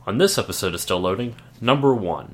On this episode of Still Loading, number 1.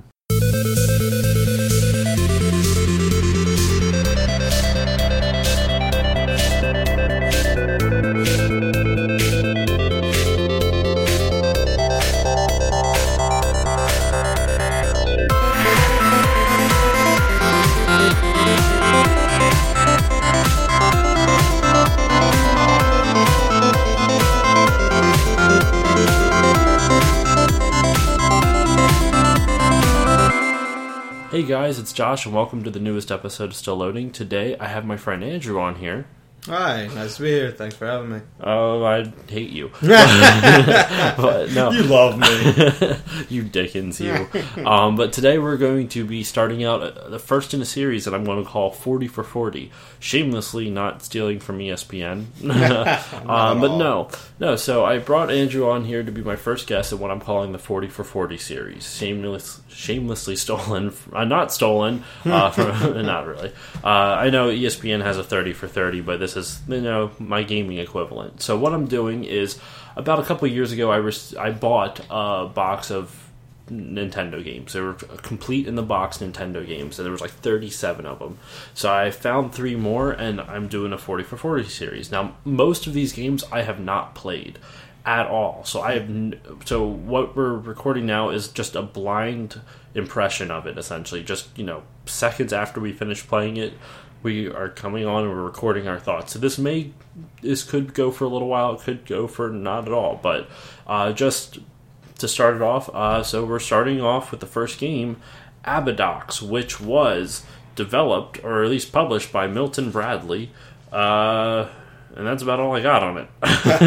Hey guys, it's Josh and welcome to the newest episode of Still Loading. Today I have my friend Andrew on here. Hi, nice to be here. Thanks for having me. Oh, I hate you. But no. You love me. You Dickens, you. But today we're going to be starting out the first in a series that I'm going to call 40 for 40. Shamelessly not stealing from ESPN. But no. So I brought Andrew on here to be my first guest at what I'm calling the 40 for 40 series. Shamelessly stolen. Not stolen. Not really. I know ESPN has a 30 for 30, but this is, my gaming equivalent. So what I'm doing is, about a couple years ago, I bought a box of Nintendo games. They were complete in the box Nintendo games, and there was like 37 of them. So I found 3 more, and I'm doing a 40 for 40 series. Now, most of these games I have not played at all. So so what we're recording now is just a blind impression of it, essentially. Just, seconds after we finish playing it, we are coming on and we're recording our thoughts. So this could go for a little while, it could go for not at all. But just to start it off, so we're starting off with the first game, Abadox, which was developed, or at least published, by Milton Bradley. And that's about all I got on it.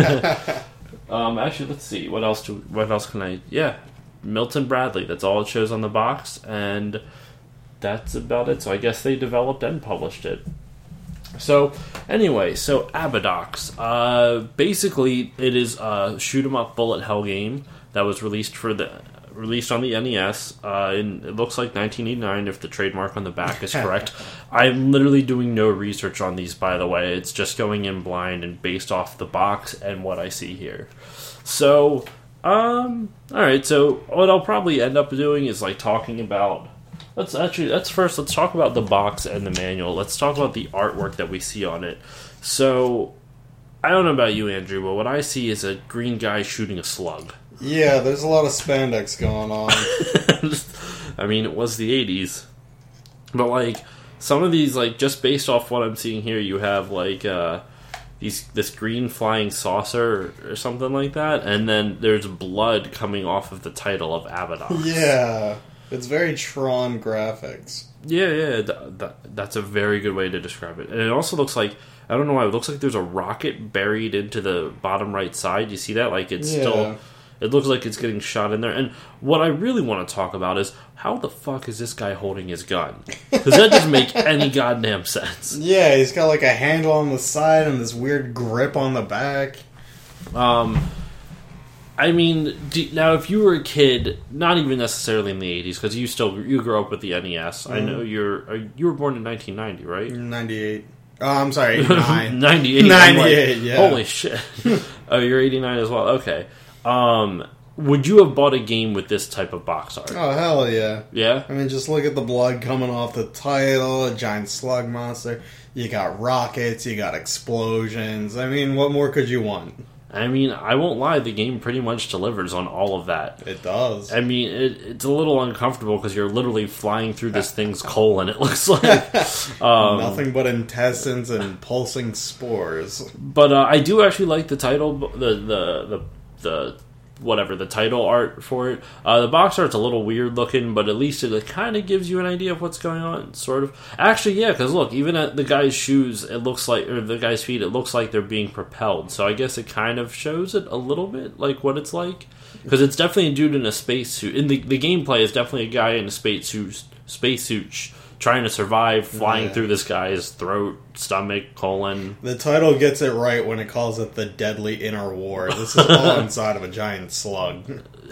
Actually, let's see. What else can I... Yeah, Milton Bradley. That's all it shows on the box, and that's about it. So I guess they developed and published it. So, anyway, Abadox. Basically, it is a shoot-'em-up bullet hell game that was released on the NES in, it looks like, 1989, if the trademark on the back is correct. I'm literally doing no research on these, by the way. It's just going in blind and based off the box and what I see here. So, alright, so what I'll probably end up doing is, talking about... Let's talk about the box and the manual. Let's talk about the artwork that we see on it. So, I don't know about you, Andrew, but what I see is a green guy shooting a slug. Yeah, there's a lot of spandex going on. I mean, it was the 80s. But, some of these, just based off what I'm seeing here, you have, this green flying saucer or something like that, and then there's blood coming off of the title of Abadox. Yeah, it's very Tron graphics. Yeah, that's a very good way to describe it. And it also looks like, I don't know why, it looks like there's a rocket buried into the bottom right side. You see that? It looks like it's getting shot in there. And what I really want to talk about is, how the fuck is this guy holding his gun? Because that doesn't make any goddamn sense. Yeah, he's got a handle on the side and this weird grip on the back. I mean, now if you were a kid, not even necessarily in the 80s, because you grew up with the NES. I know you were born in 1990, right? 98. Oh, I'm sorry, 89. 98. 98, yeah. Holy shit. Oh, you're 89 as well? Okay. Would you have bought a game with this type of box art? Oh, hell yeah. Yeah? I mean, just look at the blood coming off the title, a giant slug monster. You got rockets, you got explosions. I mean, what more could you want? I mean, I won't lie, the game pretty much delivers on all of that. It does. I mean, it's a little uncomfortable because you're literally flying through this thing's colon, it looks like. Nothing but intestines and pulsing spores. But I do actually like the title, the title art for it. The box art's a little weird looking, but at least it kind of gives you an idea of what's going on, sort of. Actually, yeah, because look, even at the guy's shoes, or the guy's feet, it looks like they're being propelled. So I guess it kind of shows it a little bit, what it's like. Because it's definitely a dude in a spacesuit. In the gameplay is definitely a guy in a spacesuit trying to survive, flying through this guy's throat, stomach, colon. The title gets it right when it calls it the Deadly Inner War. This is all inside of a giant slug.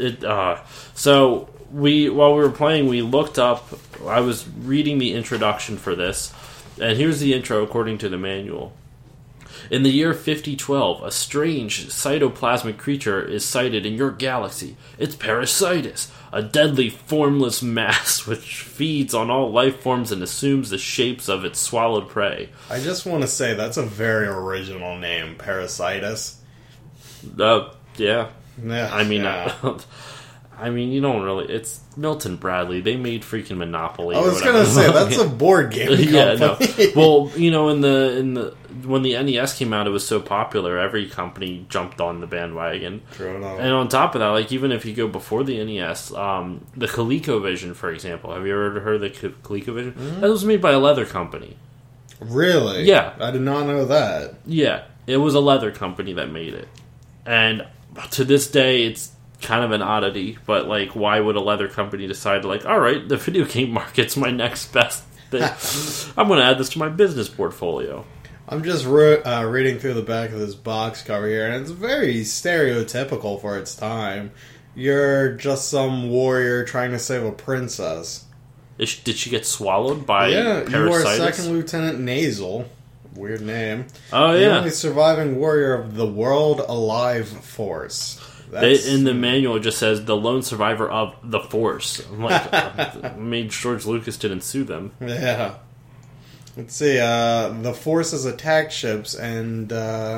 So while we were playing, we looked up. I was reading the introduction for this, and here's the intro according to the manual. In the year 5012, a strange cytoplasmic creature is sighted in your galaxy. It's Parasitus, a deadly formless mass which feeds on all life forms and assumes the shapes of its swallowed prey. I just want to say that's a very original name, Parasitus. Yeah. Yeah, I mean, yeah. I mean, you don't really. It's Milton Bradley. They made freaking Monopoly. I was gonna say that's a board game company. Yeah, no. Well, you know, in the when the NES came out, it was so popular. Every company jumped on the bandwagon. True enough. And on top of that, like even if you go before the NES, the ColecoVision, for example, have you ever heard of the ColecoVision? Mm-hmm. That was made by a leather company. Really? Yeah, I did not know that. Yeah, it was a leather company that made it, and to this day, it's kind of an oddity, but like, why would a leather company decide like, all right, the video game market's my next best thing. I'm going to add this to my business portfolio. I'm just reading through the back of this box cover here, and it's very stereotypical for its time. You're just some warrior trying to save a princess. Did she get swallowed by Parasitus? You are Second Lieutenant Nasal. Weird name. Oh, the yeah. only surviving warrior of the World Alive Force. In the manual, it just says the lone survivor of the Force. I'm like, made George Lucas didn't sue them. Yeah. Let's see. The Force has attacked ships, and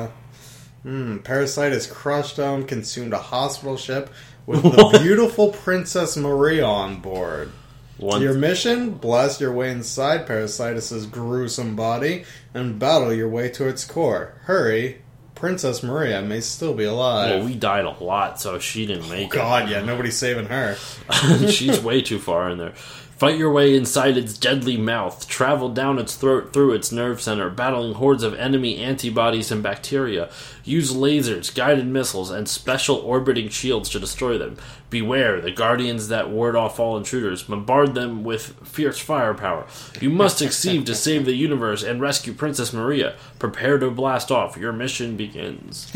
Parasitus crushed them, consumed a hospital ship with the beautiful Princess Maria on board. Your mission? Blast your way inside Parasitus' gruesome body and battle your way to its core. Hurry, Princess Maria may still be alive. Well, we died a lot, so she didn't make it. God, yeah, nobody's saving her. She's way too far in there. Fight your way inside its deadly mouth. Travel down its throat through its nerve center, battling hordes of enemy antibodies and bacteria. Use lasers, guided missiles, and special orbiting shields to destroy them. Beware, the guardians that ward off all intruders. Bombard them with fierce firepower. You must succeed to save the universe and rescue Princess Maria. Prepare to blast off. Your mission begins.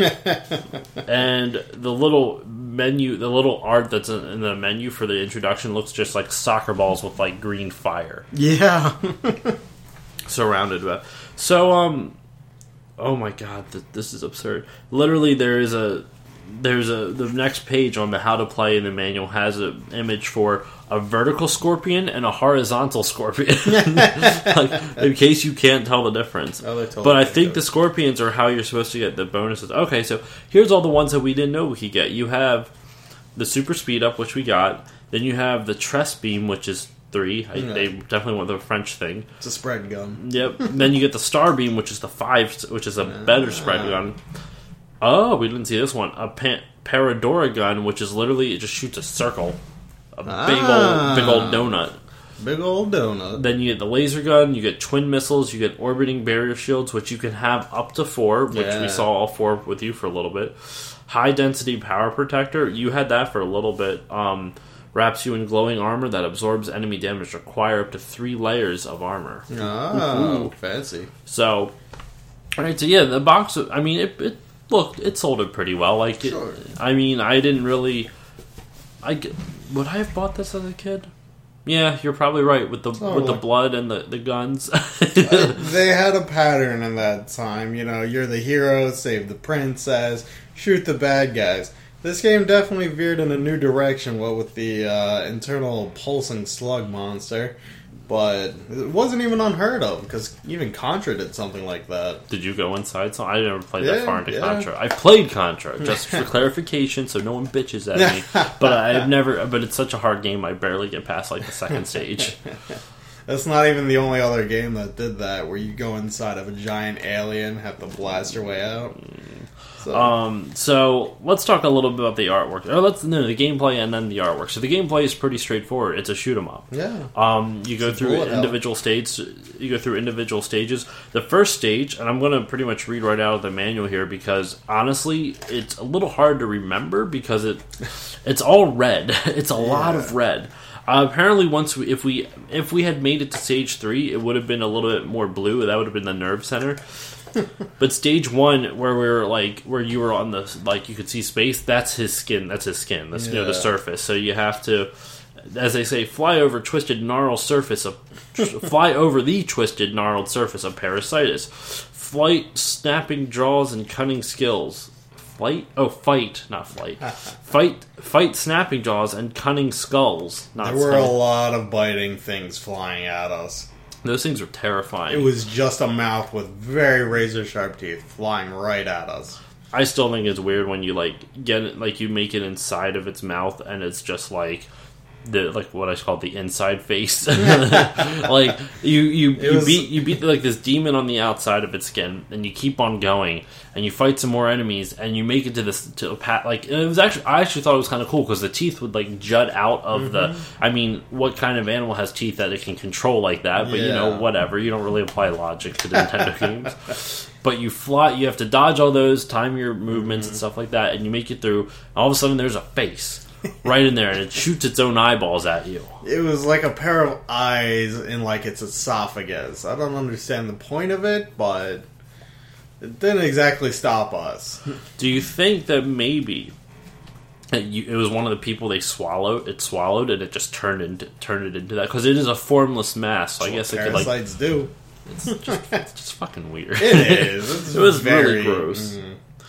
And the little menu, the little art that's in the menu for the introduction looks just like soccer balls with like green fire. Yeah. Surrounded by. So, oh my god, this is absurd. Literally, there's the next page on the how to play in the manual has an image for a vertical scorpion and a horizontal scorpion. Like, in case you can't tell the difference. But I think the scorpions are how you're supposed to get the bonuses. Okay, so here's all the ones that we didn't know we could get. You have the super speed up, which we got. Then you have the Tress beam, which is 3. They definitely want the French thing. It's a spread gun. Yep. Then you get the Star beam, which is the 5, which is a better spread gun. Oh, we didn't see this one. A Paradora gun, which is literally, it just shoots a circle. A big old donut. Big old donut. Then you get the laser gun, you get twin missiles, you get orbiting barrier shields, which you can have up to 4, which we saw all 4 with you for a little bit. High density power protector, you had that for a little bit. Wraps you in glowing armor that absorbs enemy damage. Require up to 3 layers of armor. Oh, fancy. So, alright, so yeah, the box, I mean, it sold it pretty well. Like, sure. I mean, I didn't really... would I have bought this as a kid? Yeah, you're probably right with the blood and the guns. They had a pattern in that time. You know, you're the hero, save the princess, shoot the bad guys. This game definitely veered in a new direction, what with the internal pulsing slug monster. But it wasn't even unheard of, because even Contra did something like that. Did you go inside? So I never played that far into Contra. I played Contra, just for clarification, so no one bitches at me. But I've never. But it's such a hard game, I barely get past like the second stage. That's not even the only other game that did that, where you go inside of a giant alien, have to blast your way out. So let's talk a little bit about the artwork. The gameplay and then the artwork. So the gameplay is pretty straightforward. It's a shoot 'em up. Yeah. You go through individual stages. You go through individual stages. The first stage, and I'm going to pretty much read right out of the manual here because honestly, it's a little hard to remember because it's all red. It's a lot of red. Apparently, if we had made it to stage 3, it would have been a little bit more blue. That would have been the nerve center. But stage 1, where you were on the, like, you could see space, that's his skin. That's the surface. So you have to, as they say, fly over the twisted gnarled surface of Parasitus. Flight, snapping jaws, and cunning skills. Fight, not flight. Fight, snapping jaws, and cunning skulls. There were a lot of biting things flying at us. Those things were terrifying. It was just a mouth with very razor-sharp teeth flying right at us. I still think it's weird when you, get it, you make it inside of its mouth, and it's just, what I call the inside face. you beat this demon on the outside of its skin, and you keep on going, and you fight some more enemies, and you make it to a path. And it was I actually thought it was kind of cool because the teeth would jut out of the. I mean, what kind of animal has teeth that it can control like that? But whatever. You don't really apply logic to the Nintendo games. But you fly. You have to dodge all those, time your movements and stuff like that, and you make it through. And all of a sudden, there's a face. Right in there, and it shoots its own eyeballs at you. It was like a pair of eyes in its esophagus. I don't understand the point of it, but it didn't exactly stop us. Do you think that maybe it was one of the people they swallowed? It swallowed, and it just turned it into that because it is a formless mass. So I guess it could parasites do. It's just fucking weird. It is. It was really gross.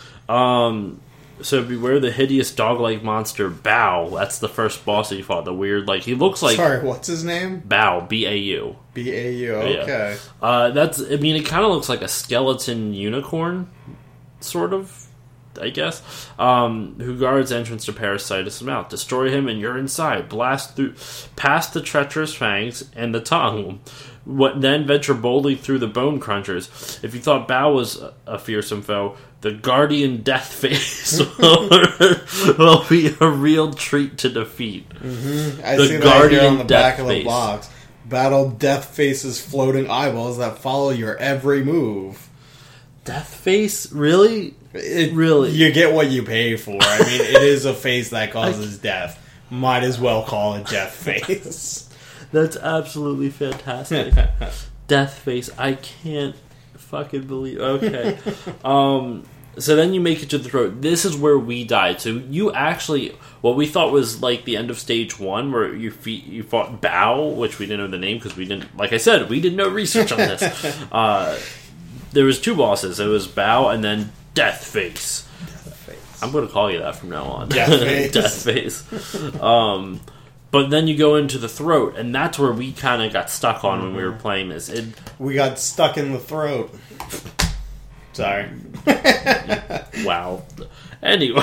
So beware the hideous dog-like monster Bao. That's the first boss that you fought. The weird, he looks like... Sorry, what's his name? Bao, B-A-U. B-A-U, okay. Yeah. It kind of looks like a skeleton unicorn, sort of, I guess, who guards entrance to Parasitus' mouth. Destroy him and you're inside. Blast through, past the treacherous fangs and the tongue. Then venture boldly through the bone crunchers. If you thought Bao was a fearsome foe, the Guardian Death Face will be a real treat to defeat. I see that here on the back of the box. Battle Death Face's floating eyeballs that follow your every move. Death Face? Really? Really? You get what you pay for. I mean, it is a face that causes death. Might as well call it Death Face. That's absolutely fantastic. Death Face. I can't fucking believe. Okay. So then you make it to the throat. This is where we died. So you actually, what we thought was the end of stage 1, where you fought Bao, which we didn't know the name because we didn't. Like I said, we did no research on this. There was 2 bosses. It was Bao and then Death Face. I'm going to call you that from now on. Death Face. Death Face. But then you go into the throat, and that's where we kind of got stuck on when we were playing this. We got stuck in the throat. Sorry. Wow. Anyway.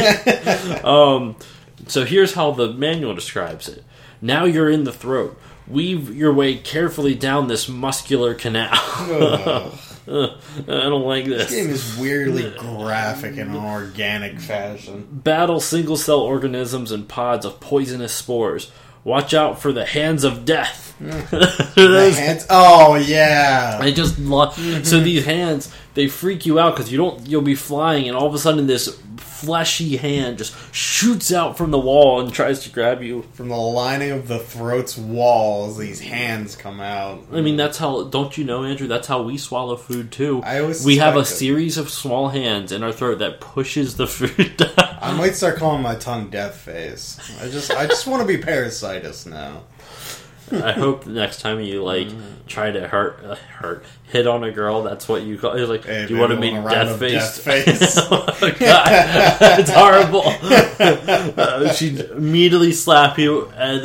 So here's how the manual describes it. Now you're in the throat. Weave your way carefully down this muscular canal. I don't like this. This game is weirdly graphic in an organic fashion. Battle single-cell organisms and pods of poisonous spores. Watch out for the hands of death. The hands? Oh, yeah. I just so these hands, they freak you out because you'll be flying, and all of a sudden this fleshy hand just shoots out from the wall and tries to grab you. From the lining of the throat's walls, these hands come out. I mean, that's how, don't you know, Andrew, that's how we swallow food too. We have a series of small hands in our throat that pushes the food down. I might start calling my tongue Death Face. I just want to be Parasitus now. I hope the next time you try to hit on a girl, that's what you call it. Like, hey, do you want to be Death Face? Oh, God, it's horrible. She'd immediately slap you, and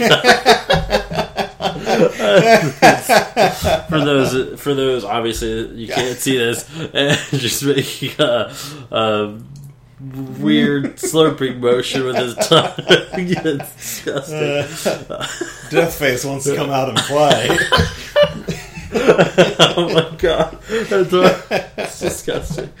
for those, obviously you can't see this, and just making a weird slurping motion with his tongue. It's disgusting. Death Face wants to come out and play. Oh my god, that's disgusting.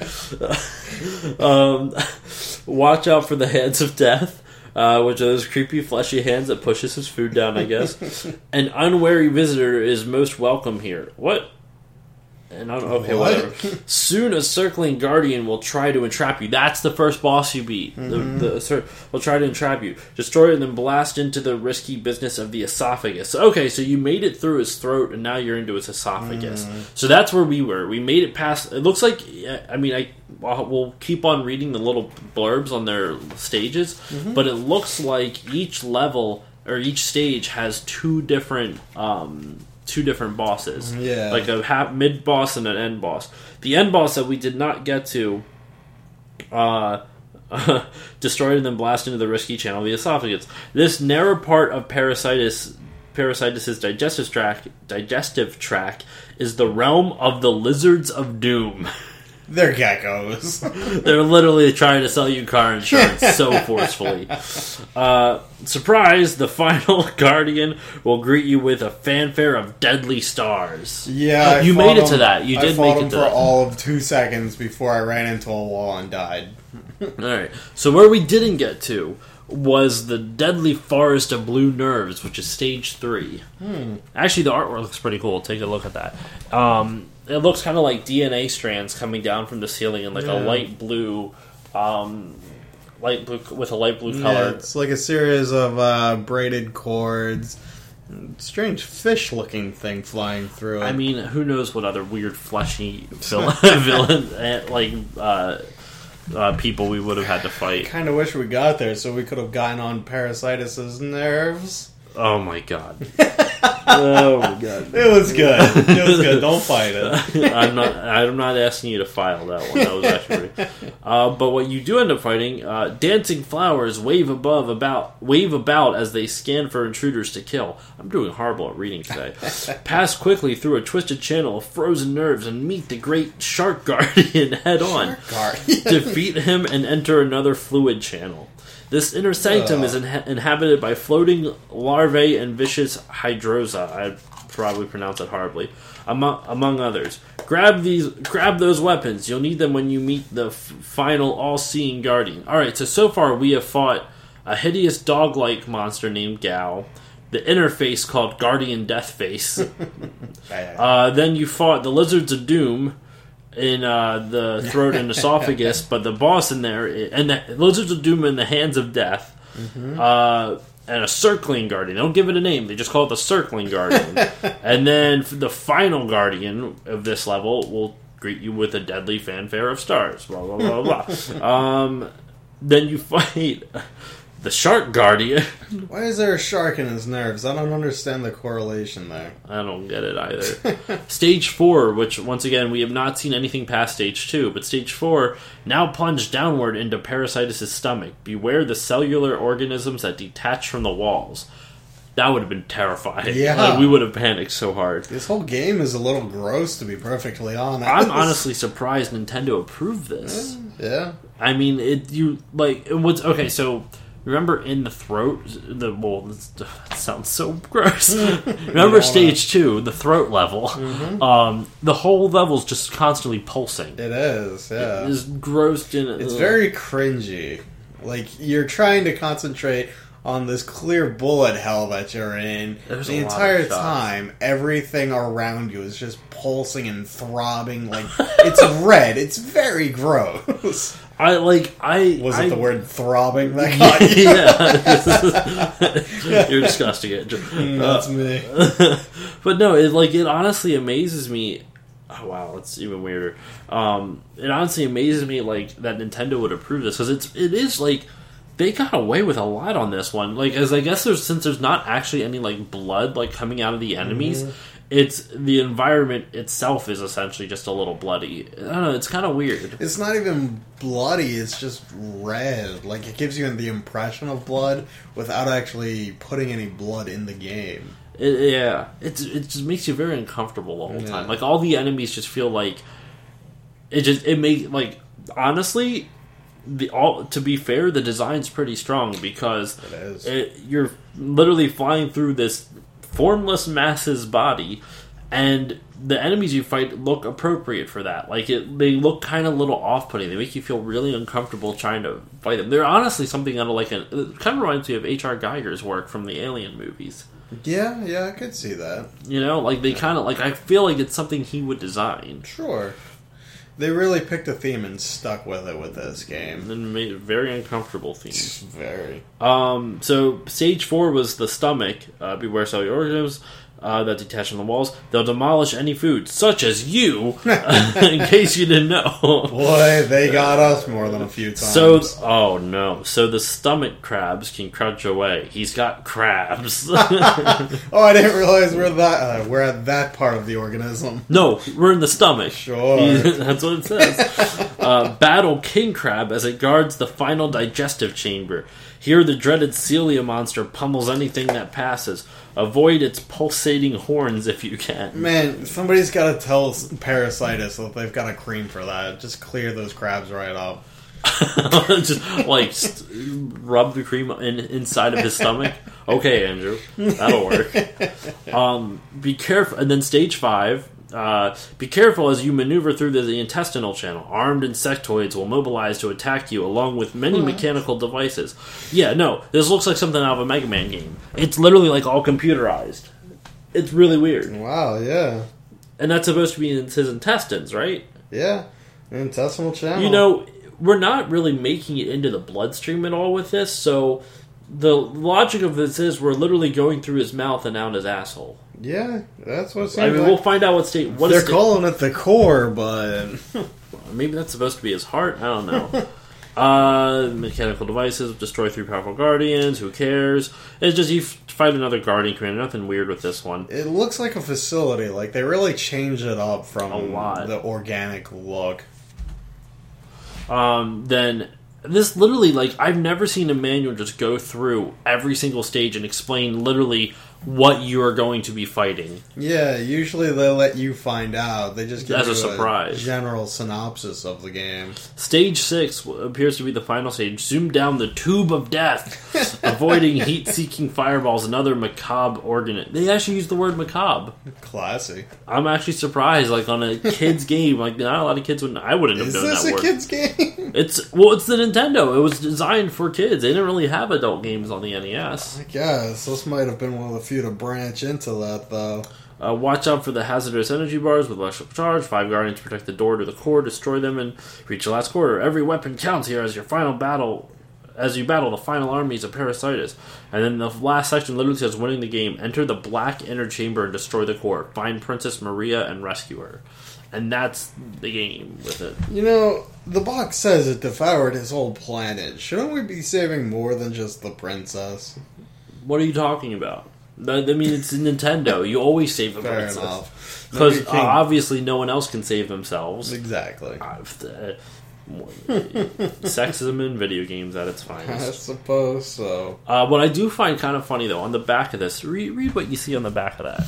Watch out for the hands of death, which are those creepy fleshy hands that pushes his food down, I guess. An unwary visitor is most welcome here. What? And whatever. Soon a circling guardian will try to entrap you. That's the first boss you beat. Will try to entrap you. Destroy it and then blast into the risky business of the esophagus. Okay, so you made it through his throat and now you're into his esophagus. So that's where we were. We made it past... It looks like... we'll keep on reading the little blurbs on their stages, but it looks like each level or each stage has 2 different... two different bosses. Yeah. Like a mid boss and an end boss. The end boss that we did not get to destroyed and then blasted into the risky channel of the esophagus. This narrow part of Parasitus's digestive tract is the realm of the Lizards of Doom. They're geckos. They're literally trying to sell you car insurance so forcefully. Surprise, the final Guardian will greet you with a fanfare of deadly stars. Yeah, you made it to that. You did make it to for that. all of 2 seconds before I ran into a wall and died. Alright, so where we didn't get to was the Deadly Forest of Blue Nerves, which is stage 3. Actually, the artwork looks pretty cool. Take a look at that. It looks kind of like DNA strands coming down from the ceiling in like a light blue with a light blue color. Yeah, it's like a series of braided cords. Strange fish-looking thing flying through it. I mean, who knows what other weird fleshy villain people we would have had to fight. I kind of wish we got there so we could have gotten on Parasitus's nerves. Oh my god. Oh my god. It was good. It was good. Don't fight it. I'm not asking you to file that one. That was actually but what you do end up fighting, dancing flowers wave about as they scan for intruders to kill. I'm doing horrible at reading today. Pass quickly through a twisted channel of frozen nerves and meet the great Shark Guardian head on. Defeat him and enter another fluid channel. This inner sanctum is inhabited by floating larvae and vicious hydrosa. I probably pronounced that horribly. Among others. Grab those weapons. You'll need them when you meet the final all-seeing Guardian. Alright, so far we have fought a hideous dog-like monster named Gao, the interface called Guardian Deathface. Then you fought the Lizards of Doom in the throat and esophagus, but the boss in there, and the Lizards of Doom in the hands of death, and a circling guardian. They don't give it a name, they just call it the circling guardian. And then the final guardian of this level will greet you with a deadly fanfare of stars. Blah, blah, blah, blah. Then you fight the Shark Guardian. Why is there a shark in his nerves? I don't understand the correlation there. I don't get it either. Stage 4, which, once again, we have not seen anything past Stage 2, but Stage 4, now plunged downward into Parasitus' stomach. Beware the cellular organisms that detach from the walls. That would have been terrifying. Yeah. Like, we would have panicked so hard. This whole game is a little gross, to be perfectly honest. I'm honestly surprised Nintendo approved this. Yeah. I mean, okay, so... Remember in the throat, that sounds so gross. Remember stage 2, the throat level. The whole level's just constantly pulsing. It is, yeah. It is grossed in. It's very cringy. Like, you're trying to concentrate on this clear bullet hell that you're in. The entire time, everything around you is just pulsing and throbbing. Like, it's red. It's very gross. Was it the word throbbing that got you? Yeah. You're disgusting it. That's me. But no, it honestly amazes me. Oh wow, it's even weirder. It honestly amazes me that Nintendo would approve this, because it is they got away with a lot on this one. As I guess since there's not actually any blood coming out of the enemies. It's the environment itself is essentially just a little bloody. I don't know, it's kind of weird. It's not even bloody, it's just red. It gives you the impression of blood without actually putting any blood in the game. It just makes you very uncomfortable the whole time. All the enemies just feel honestly, to be fair, the design's pretty strong, because you're literally flying through this formless mass's body, and the enemies you fight look appropriate for that. They look kind of a little off-putting. They make you feel really uncomfortable trying to fight them. They're honestly something out of it kind of reminds me of H.R. Geiger's work from the Alien movies. Yeah, I could see that. They kind of I feel like it's something he would design. Sure. They really picked a theme and stuck with it with this game. And made it very uncomfortable theme. Very. So, Stage 4 was the stomach. Beware cellular organisms. that detach from the walls. They'll demolish any food, such as you, in case you didn't know. Boy, they got us more than a few times. So, oh no. So the stomach crabs can crunch away. He's got crabs. Oh, I didn't realize we're at that part of the organism. No, we're in the stomach. Sure. That's what it says. Battle king crab as it guards the final digestive chamber. Here the dreaded Celia monster pummels anything that passes. Avoid its pulsating horns if you can. Man, somebody's got to tell Parasitus that they've got a cream for that. Just clear those crabs right up. Just like rub the cream inside of his stomach. Okay, Andrew, that'll work. Be careful. And then stage 5. Be careful as you maneuver through the intestinal channel. Armed insectoids will mobilize to attack you, along with many mechanical devices. Yeah, no, this looks like something out of a Mega Man game. It's literally like all computerized. It's really weird. Wow, yeah. And that's supposed to be in his intestines, right? Yeah, intestinal channel. You know, we're not really making it into the bloodstream at all with this, so the logic of this is we're literally going through his mouth and down his asshole. Yeah, that's what it seems I mean, like. we'll find out what state... They're calling it the core, but... Maybe that's supposed to be his heart? I don't know. Mechanical devices, destroy 3 powerful guardians, who cares? It's just you fight another guardian commander, nothing weird with this one. It looks like a facility, like they really changed it up from A lot. the organic look. Then... This literally, like, I've never seen a manual just go through every single stage and explain literally what you are going to be fighting. Yeah, usually they let you find out. They just give As you a surprise. General synopsis of the game. Stage 6 appears to be the final stage. Zoom down the tube of death, avoiding heat-seeking fireballs and other macabre organisms. They actually use the word macabre. Classy. I'm actually surprised, like, on a kid's game, like, not a lot of kids would... I wouldn't have known that word. Is this a kid's game? It's the Nintendo. It was designed for kids. They didn't really have adult games on the NES. I guess. This might have been one of the few to branch into that, though. Watch out for the hazardous energy bars with electrical charge. 5 guardians protect the door to the core. Destroy them and reach the last quarter. Every weapon counts here as your final battle... As you battle the final armies of Parasitus. And then the last section literally says, winning the game, enter the black inner chamber and destroy the core. Find Princess Maria and rescue her. And that's the game with it. You know, the box says it devoured his whole planet. Shouldn't we be saving more than just the princess? What are you talking about? I mean, it's Nintendo. You always save the Fair princess. enough. Because obviously no one else can save themselves. Exactly. Sexism in video games at its I finest. suppose so. What I do find kind of funny, though, on the back of this, read what you see on the back of that.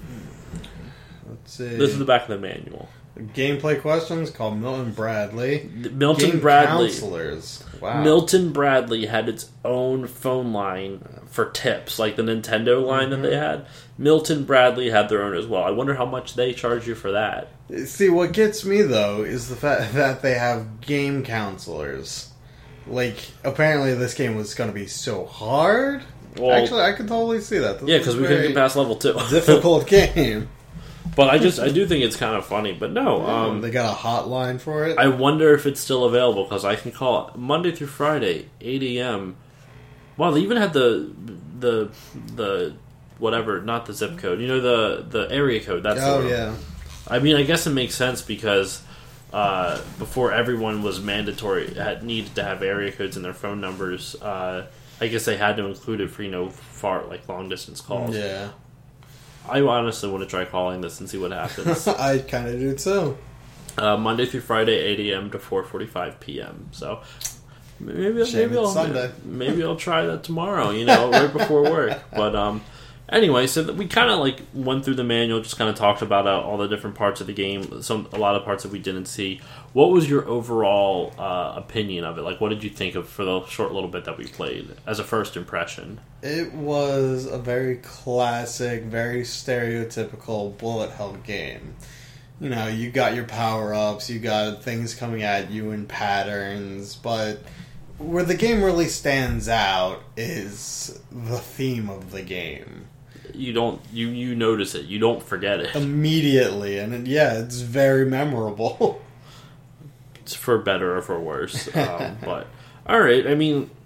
Let's see. This is the back of the manual. Gameplay questions called Milton Bradley. Milton Game Bradley. Counselors. Wow. Milton Bradley had its own phone line for tips, like the Nintendo line that they had. Milton Bradley had their own as well. I wonder how much they charge you for that. See, what gets me, though, is the fact that they have game counselors. Like, apparently this game was going to be so hard. Well, actually, I could totally see that. This yeah, because we couldn't get past level 2. difficult game. But I do think it's kind of funny. But no, they got a hotline for it. I wonder if it's still available, because I can call it Monday through Friday, 8 a.m. Wow, they even had the whatever, not the zip code. You know, the area code. That's yeah. I mean, I guess it makes sense because before everyone was mandatory, needed to have area codes in their phone numbers. I guess they had to include it for far long distance calls. Yeah. I honestly want to try calling this and see what happens. I kind of do too. Monday through Friday, 8 a.m. to 4:45 p.m. So maybe I'll try that tomorrow. Right before work. But anyway, so we kind of went through the manual, just kind of talked about all the different parts of the game. A lot of parts that we didn't see. What was your overall opinion of it? What did you think of for the short little bit that we played as a first impression? It was a very classic, very stereotypical bullet hell game. You got your power-ups, you got things coming at you in patterns, but where the game really stands out is the theme of the game. You notice it. You don't forget it. Immediately, and it's very memorable. It's for better or for worse. But, alright, I mean,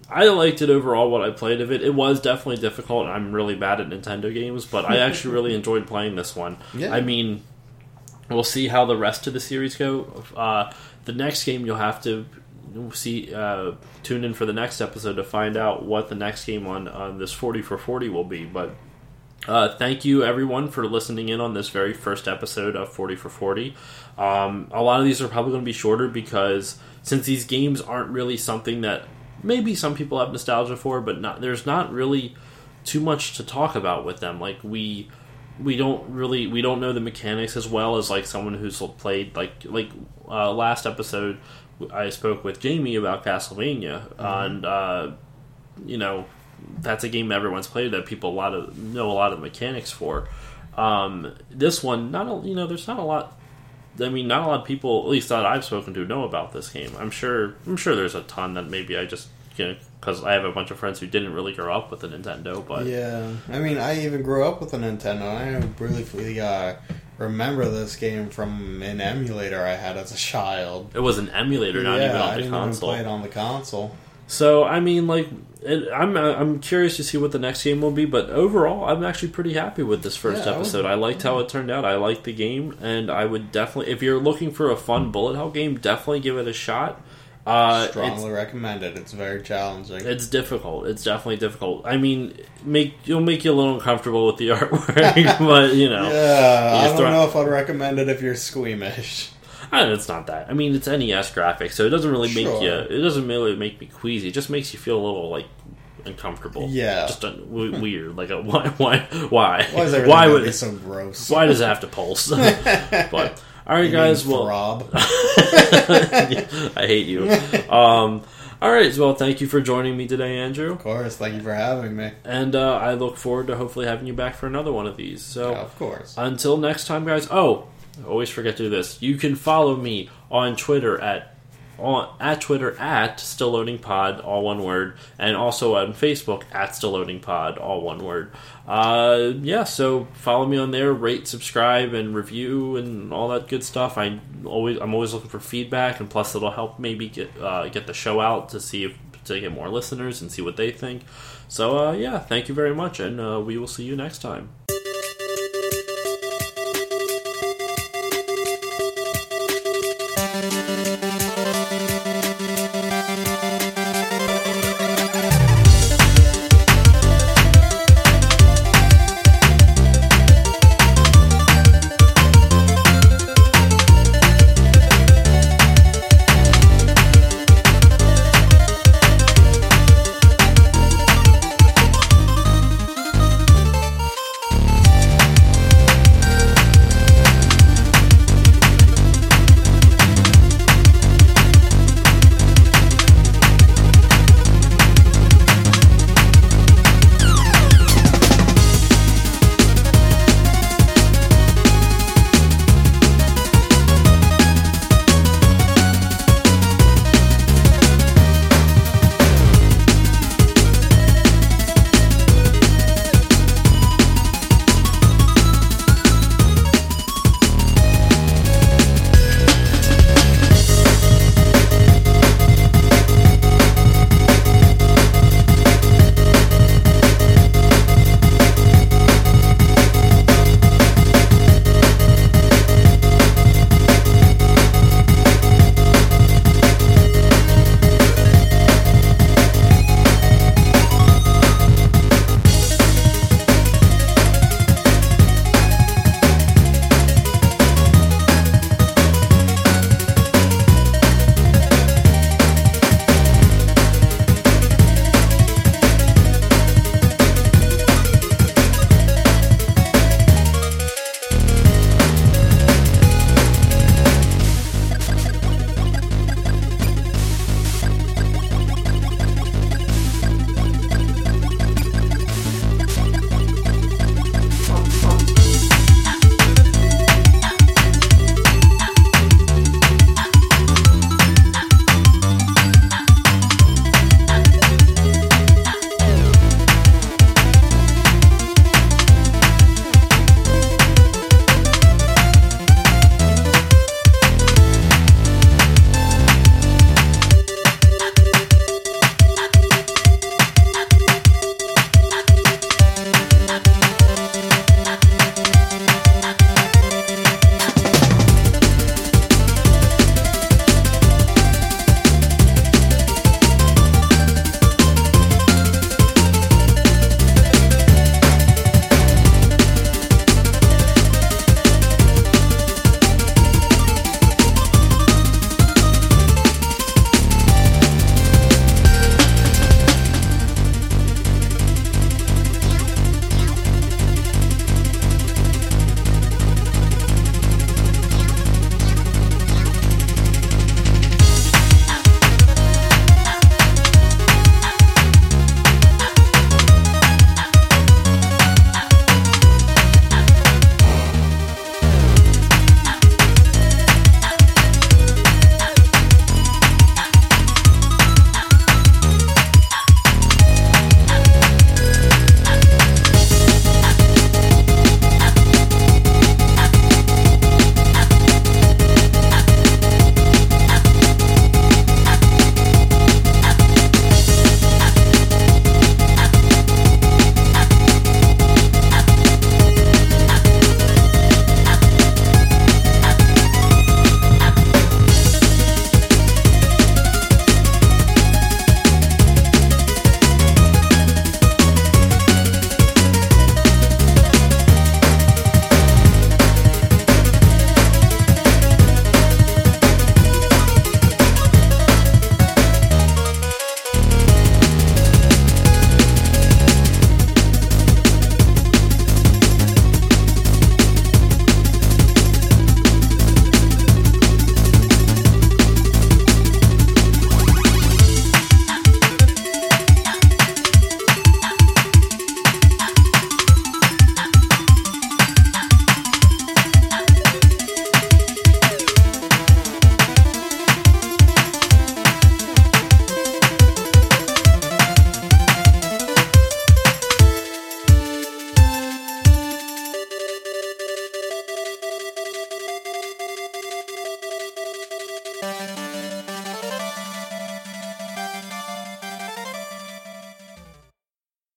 I liked it overall, what I played of it. It was definitely difficult. I'm really bad at Nintendo games, but I actually really enjoyed playing this one. Yeah. I mean, we'll see how the rest of the series go. The next game you'll have to tune in for the next episode to find out what the next game on this 40 for 40 will be. But thank you, everyone, for listening in on this very first episode of 40 for 40. A lot of these are probably going to be shorter because since these games aren't really something that maybe some people have nostalgia for, but there's not really too much to talk about with them. Like we don't know the mechanics as well as like someone who's played like last episode I spoke with Jamie about Castlevania, and that's a game everyone's played that people know a lot of the mechanics for. This one, there's not a lot. I mean, not a lot of people, at least that I've spoken to, know about this game. I'm sure there's a ton that maybe I just, because I have a bunch of friends who didn't really grow up with a Nintendo, but... Yeah, I mean, I even grew up with a Nintendo. I really remember this game from an emulator I had as a child. It was an emulator, not even on the console. I didn't even play it on the console. So, I mean, I'm curious to see what the next game will be, but overall, I'm actually pretty happy with this first episode. I liked how it turned out. I liked the game, and I would definitely, if you're looking for a fun bullet hell game, definitely give it a shot. Strongly recommend it. It's very challenging. It's difficult. It's definitely difficult. I mean, it'll make you a little uncomfortable with the artwork, but Yeah, I don't know if I'd recommend it if you're squeamish. It's not that. I mean, it's NES graphics, so it doesn't really make you. It doesn't really make me queasy. It just makes you feel a little uncomfortable. Yeah, just weird. Like why? Why is everything would be so gross? Why does it have to pulse? But all right, guys. Well, Rob, I hate you. All right. Well, thank you for joining me today, Andrew. Of course. Thank you for having me. And I look forward to hopefully having you back for another one of these. So, of course. Until next time, guys. Oh. I always forget to do this. You can follow me on Twitter at Still Loading Pod, all one word, and also on Facebook at Still Loading Pod, all one word. So follow me on there, rate, subscribe, and review, and all that good stuff. I'm always looking for feedback, and plus it'll help maybe get the show out to get more listeners and see what they think. So thank you very much, and we will see you next time.